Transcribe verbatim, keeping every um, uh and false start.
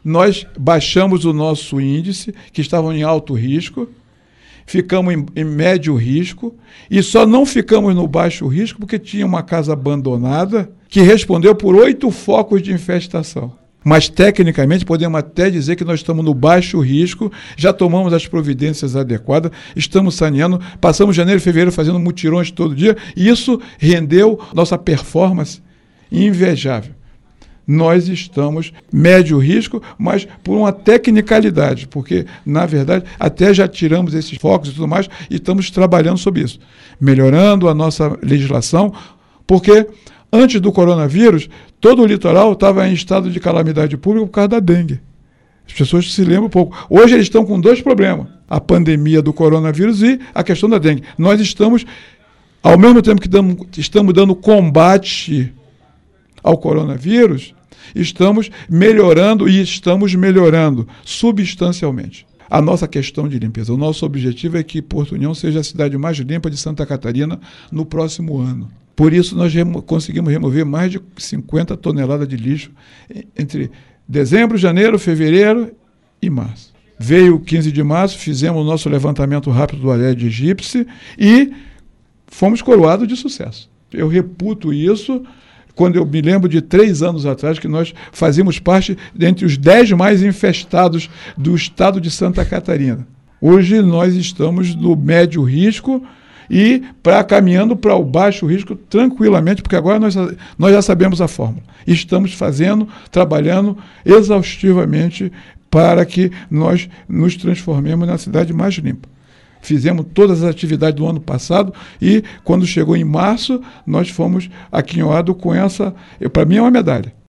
nós baixamos o nosso índice, que estavam em alto risco, ficamos em, em médio risco, e só não ficamos no baixo risco porque tinha uma casa abandonada que respondeu por oito focos de infestação. Mas, tecnicamente, podemos até dizer que nós estamos no baixo risco, já tomamos as providências adequadas, estamos saneando, passamos janeiro e fevereiro fazendo mutirões todo dia, e isso rendeu nossa performance invejável. Nós estamos médio risco, mas por uma tecnicalidade, porque, na verdade, até já tiramos esses focos e tudo mais, e estamos trabalhando sobre isso, melhorando a nossa legislação, porque antes do coronavírus, todo o litoral estava em estado de calamidade pública por causa da dengue. As pessoas se lembram pouco. Hoje eles estão com dois problemas, a pandemia do coronavírus e a questão da dengue. Nós estamos, ao mesmo tempo que damos, estamos dando combate ao coronavírus, estamos melhorando e estamos melhorando substancialmente a nossa questão de limpeza. O nosso objetivo é que Porto União seja a cidade mais limpa de Santa Catarina no próximo ano. Por isso, nós remo- conseguimos remover mais de cinquenta toneladas de lixo entre dezembro, janeiro, fevereiro e março. Veio o quinze de março, fizemos o nosso levantamento rápido do Aedes aegypti e fomos coroados de sucesso. Eu reputo isso quando eu me lembro de três anos atrás, que nós fazíamos parte dentre os dez mais infestados do estado de Santa Catarina. Hoje nós estamos no médio risco e pra, caminhando para o baixo risco tranquilamente, porque agora nós, nós já sabemos a fórmula. Estamos fazendo, trabalhando exaustivamente para que nós nos transformemos na cidade mais limpa. Fizemos todas as atividades do ano passado e, quando chegou em março, nós fomos aquinhoados com essa... Para mim é uma medalha.